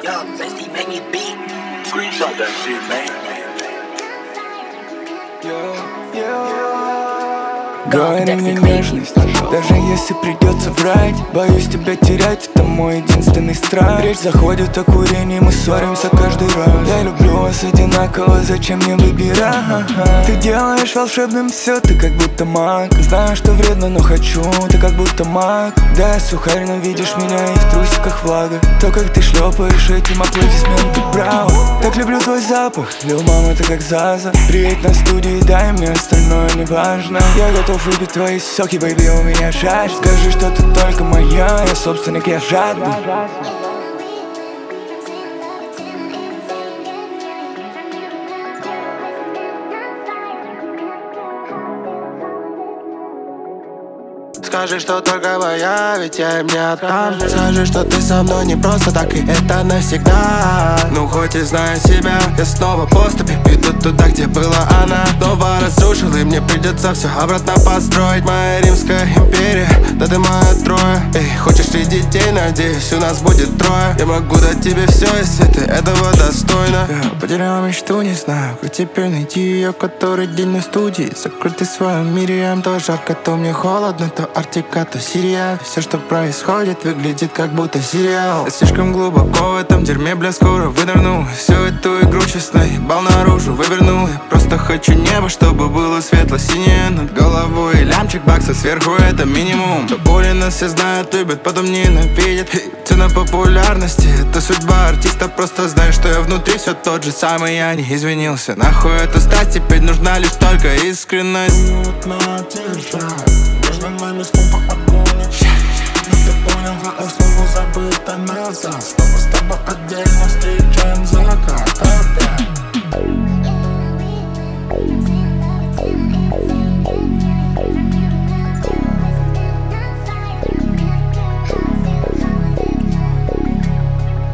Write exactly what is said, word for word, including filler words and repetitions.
Young Zesty make me beat. Screenshot that shit, man. Говори мне нежность, даже если придется врать. Боюсь тебя терять, это мой единственный страх. Речь заходит о курении, мы ссоримся каждый раз. Я люблю вас одинаково, зачем мне выбирать? Ты делаешь волшебным все, ты как будто маг. Знаю, что вредно, но хочу, ты как будто маг. Да, я сухарь, но видишь меня и в трусиках влага. То, как ты шлепаешь этим, аплодисменты, браво. Так люблю твой запах, Лил мама, ты как Заза. Приедь на студию, дай мне, остальное не важно. Я готов выпить твои соки, бэйби, у меня жажда. Скажи, что ты только моя, я собственник, я жадный. Скажи, что только моя, ведь я им не отдам. Скажи, что ты со мной не просто так, и это навсегда. Ну хоть и знаю себя, я снова поступи. Иду туда, где была она. Снова разрушил, и мне придется все обратно построить. Моя Римская империя, да ты моя Троя. Эй, хочешь ты детей, надеюсь, у нас будет трое. Я могу дать тебе все, если ты этого достойна. Я потерял мечту, не знаю, как теперь найти ее, который день на студии. Закрытый в своем мире, я то жарко, то мне холодно, то Арктика, то Сирия. Все, что происходит, выглядит как будто сериал. Я слишком глубоко в этом дерьме, бля, скоро вынырну. Всю эту игру честно ебал наружу, вывернул. Я просто хочу небо, чтобы было светло-синее над головой. Лямчик баксов сверху, это минимум. До боли нас все знают, любят, потом ненавидят. Цена популярности, это судьба артиста. Просто знаю, что я внутри все тот же самый, я не извинился. Нахуй эту страсть, теперь нужна лишь только искренность. Между нами снова огонь. Но ты понял, а слово забыто назад. Снова с тобой отдельно встреча.